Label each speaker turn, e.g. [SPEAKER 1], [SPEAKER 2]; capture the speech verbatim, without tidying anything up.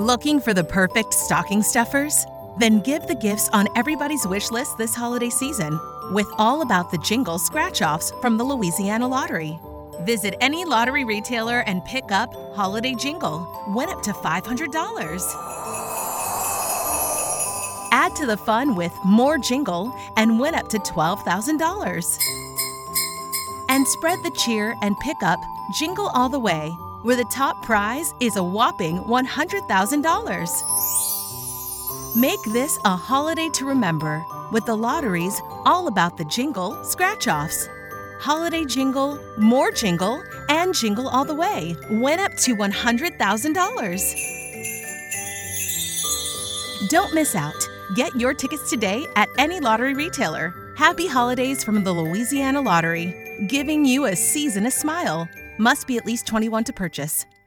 [SPEAKER 1] Looking for the perfect stocking stuffers? Then give the gifts on everybody's wish list this holiday season with All About the Jingle scratch-offs from the Louisiana Lottery. Visit any lottery retailer and pick up Holiday Jingle. Win up to five hundred dollars. Add to the fun with More Jingle and win up to twelve thousand dollars. And spread the cheer and pick up Jingle All the Way, where the top prize is a whopping one hundred thousand dollars. Make this a holiday to remember with the lottery's All About the Jingle scratch-offs. Holiday Jingle, More Jingle, and Jingle All the Way. Win up to one hundred thousand dollars. Don't miss out. Get your tickets today at any lottery retailer. Happy holidays from the Louisiana Lottery, giving you a season of smile. Must be at least twenty-one to purchase.